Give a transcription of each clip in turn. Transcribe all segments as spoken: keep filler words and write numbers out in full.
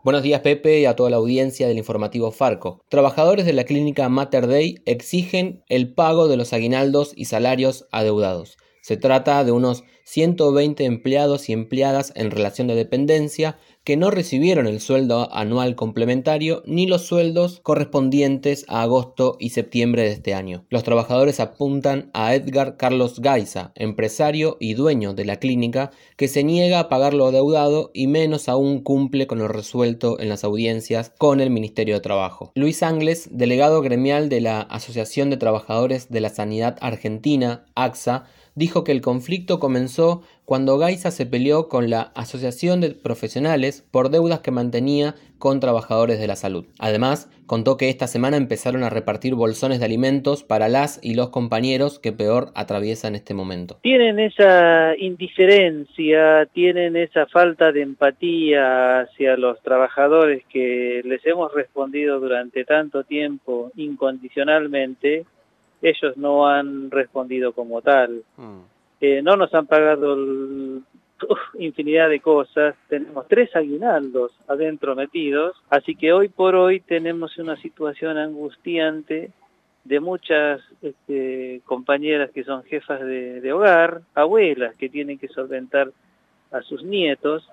Buenos días, Pepe, y a toda la audiencia del informativo Farco. Trabajadores de la clínica Mater Dei exigen el pago de los aguinaldos y salarios adeudados. Se trata de unos ciento veinte empleados y empleadas en relación de dependencia que no recibieron el sueldo anual complementario ni los sueldos correspondientes a agosto y septiembre de este año. Los trabajadores apuntan a Edgar Carlos Gaiza, empresario y dueño de la clínica, que se niega a pagar lo adeudado y menos aún cumple con lo resuelto en las audiencias con el Ministerio de Trabajo. Luis Angles, delegado gremial de la Asociación de Trabajadores de la Sanidad Argentina, AXA, dijo que el conflicto comenzó cuando Gaiza se peleó con la Asociación de Profesionales por deudas que mantenía con trabajadores de la salud. Además, contó que esta semana empezaron a repartir bolsones de alimentos para las y los compañeros que peor atraviesan este momento. Tienen esa indiferencia, tienen esa falta de empatía hacia los trabajadores que les hemos respondido durante tanto tiempo incondicionalmente. Ellos no han respondido como tal. Mm. Eh, no nos han pagado el, uf, infinidad de cosas. Tenemos tres aguinaldos adentro metidos. Así que hoy por hoy tenemos una situación angustiante de muchas este, compañeras que son jefas de, de hogar, abuelas que tienen que solventar a sus nietos.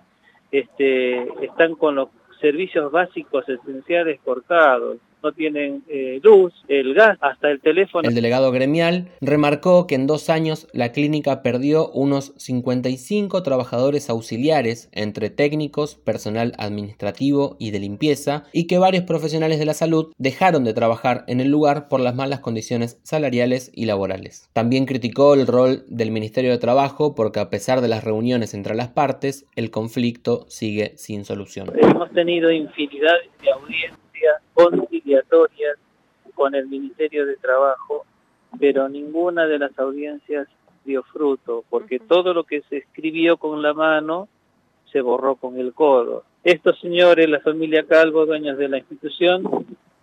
Este, están con los servicios básicos esenciales cortados. No tienen eh, luz, el gas, hasta el teléfono. El delegado gremial remarcó que en dos años la clínica perdió unos cincuenta y cinco trabajadores auxiliares, entre técnicos, personal administrativo y de limpieza, y que varios profesionales de la salud dejaron de trabajar en el lugar por las malas condiciones salariales y laborales. También criticó el rol del Ministerio de Trabajo porque, a pesar de las reuniones entre las partes, el conflicto sigue sin solución. Hemos tenido infinidad de audiencias conciliatorias con el Ministerio de Trabajo, pero ninguna de las audiencias dio fruto, porque todo lo que se escribió con la mano se borró con el codo. Estos señores, la familia Calvo, dueños de la institución,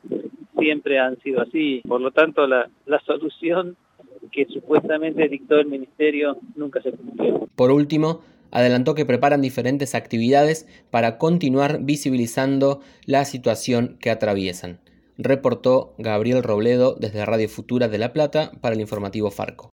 siempre han sido así. Por lo tanto, la, la solución que supuestamente dictó el Ministerio nunca se cumplió. Por último, adelantó que preparan diferentes actividades para continuar visibilizando la situación que atraviesan. Reportó Gabriel Robledo desde Radio Futura de La Plata para el informativo Farco.